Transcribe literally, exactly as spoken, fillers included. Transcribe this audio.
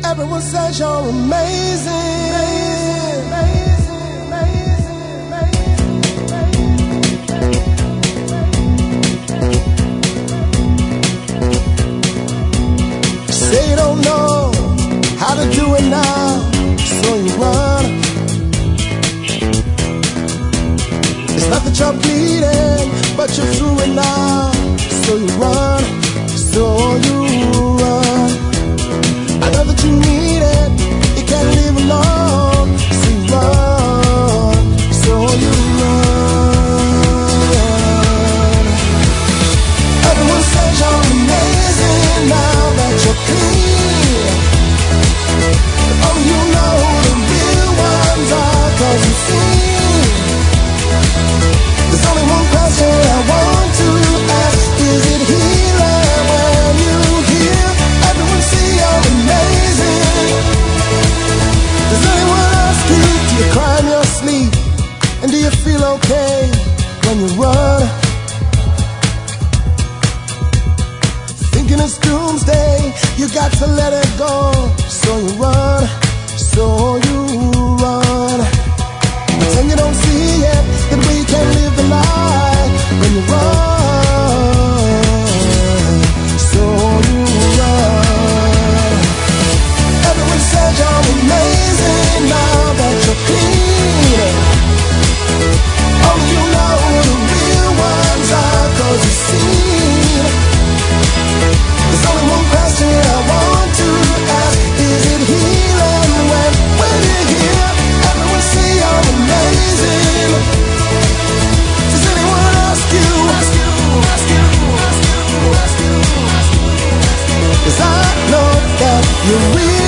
Everyone says you're amazing. Amazing, amazing, amazing. Say you don't know how to do it now, so you run. It's not that you're bleeding, but you're through it now, so you run, so you run. I know that you need it, you can't live alone, so you run, so you run. Everyone says you're amazing now that you're clean. Oh, you know who the real ones are, 'cause you see. There's only one question I want to ask, is it healing when you hear everyone say you're amazing? Does anyone ask you, do you cry in your sleep? And do you feel okay when you run? Thinking it's doomsday, you got to let it go, so you run, so you run. Pretend you don't see it, that we can live the life when you run, so you run. Everyone says you're amazing now that you're clean. Oh, you know the real ones are, 'cause you see. There's only one question I want to ask, is it healing when, when you hear everyone say you're amazing? Does anyone ask you? Ask you, ask you, ask you, ask you, ask you, 'cause I know that you're real.